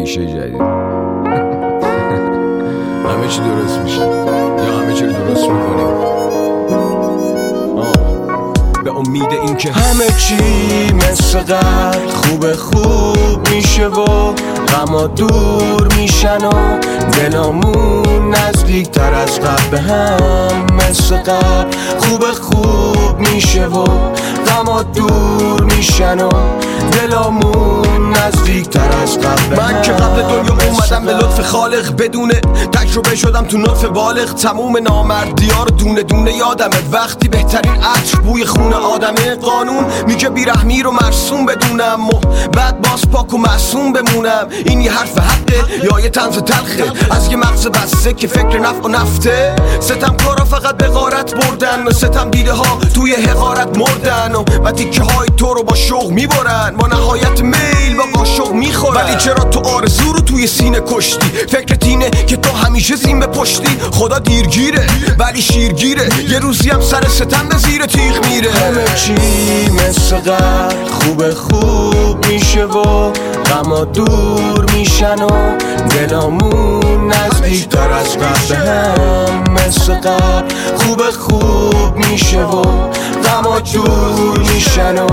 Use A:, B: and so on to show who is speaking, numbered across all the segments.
A: کلیشه جدید همه چی درست میشه یا همه چی رو درست میکنیم به امید این که
B: همه چی مثل قبل خوب میشه و غما دور میشن و دلامون نزدیک تر از قبل به هم مثل قبل خوب میشه و غما دور میشن و دلامون نزدیک تر از قبل.
C: من که قبل دنیا اومدم به لطف خالق بدون تجربه شدم تو نطف بالغ. تموم نامردی ها رو دونه دونه یادمه وقتی بهترین عطر بوی خون آدمه. قانون میگه بیرحمی رو مرسوم بدونم و بعد باز پاک و معصوم بمونم. این یه حرف حقه یا یه طنز تلخه از یه مغز بسته که فکر نفع و نفته. ستم کارا فقط به غارت بردن و ستم دیده ها توی حقارت مردن و تیکه های تو رو با شوق میبرن. با نهایت میل با قاشق میخورن. ولی چرا تو آرزو رو توی سینه کشتی؟ فکرت اینه که تو همیشه زین به پشتی. خدا دیرگیره ولی شیرگیره یه روزی هم سر ستم به زیر تیغ میره.
B: همه چی مثل قبل خوب میشه و غما دور میشن و دلامون نزدیک تر از قبل هم مثل قبل خوب میشه و غما دور میشن و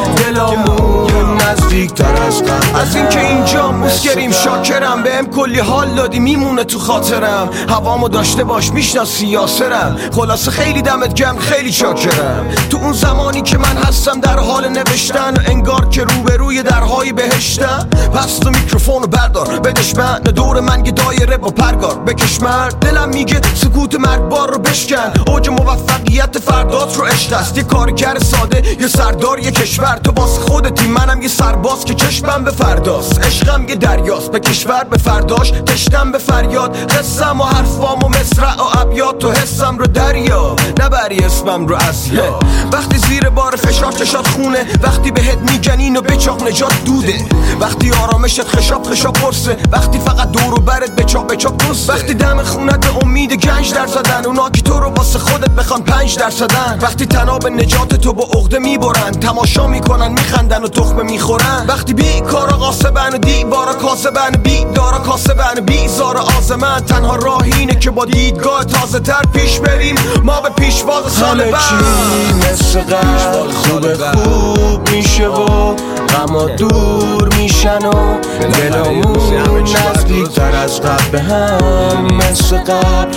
B: دلامون نزدیک تر از قبل.
C: از این که اینجا مسکریم شاکرم بهم کلی حال دادی میمونه تو خاطرم. هوامو داشته باش میشناسی یاسرم. خلاصه خیلی دمت گرم خیلی شاکرم. تو اون زمانی که من هستم در حال نوشتن و انگار که روبروی درهای بهشتم. پس تو میکروفونو بردار بدش من دور من یه دایره با پرگار بکش مرد. دلم میگه سکوت مرگبار رو بشکن. اوج موفقیت فردات رو عشق است. یه کارگر ساده یه سردار یه کشور. تو واسه خودتی منم یه سرباز که چشمم به فرداست. عشقم یه دریاست به کشور به فرداش تشتم به فریاد. قصم و حرفام و مصرع و ابیات تو حسم رو دریا نبری اسمم رو اسیا. وقتی زیر بار فشار چشات خونه وقتی بهت میگن اینو بچاق نجات دوده. وقتی آرامشت خشاب پرسه وقتی فقط دور و برت بچاق پرسه. وقتی دم خونت به امید گنج در زدن اونا که تو رو واسه خودت بخوان 5%. وقتی تناب نجات تو با عقده میبرن تماشا میکنن میخندن و تخمه میخورن. وقتی بیکارا قاسبن و دیوارا کاسبن بیدارا کاسبن بیزار آزمن. تنها راه اینه که با دیدگاه تازه تر پیش بریم ما به پیشواز سال بعد.
B: همه چی مثل قبل خوب میشه و غما دور میشن و دلامون نزدیک تر از قبل به هم مثل قبل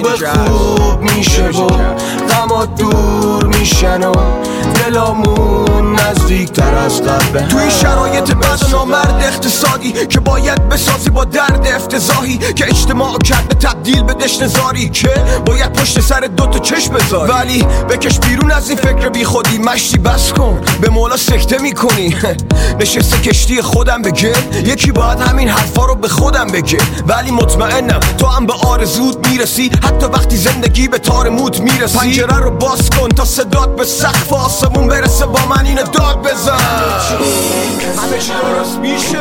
B: خوب میشه و غما دور میشن و دلامون نزدیک تر از قبل به هم.
C: توی شرایط بد و نامرد اقتصادی که باید بسازی با درد افتضاحی که اجتماع کرده تبدیل به دشنزاری که باید پشت سر دوتا چشم بذاری. ولی بکش بیرون از این فکر بی خودی مشتی بس کن به مولا سکته میکنی. نشسته کشتی خودم بگه یکی باید همین حرفا رو به خودم بگه. ولی مطمئنم تو هم به آرزوت میرسی حتی وقتی زندگی به تار موت میرسی. پنجره رو باز کن تا صدات به سقف آسمون برسه با من اینو داد بزن. همه چی درست میشه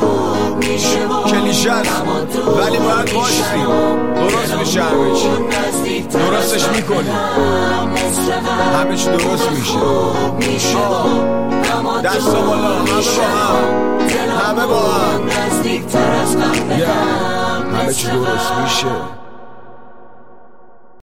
C: کلیشه ولی باید باشی درست میشه. همه چی درستش میکنی همه چی درست میشه. دست بالا همه با هم همه چی درست میشه.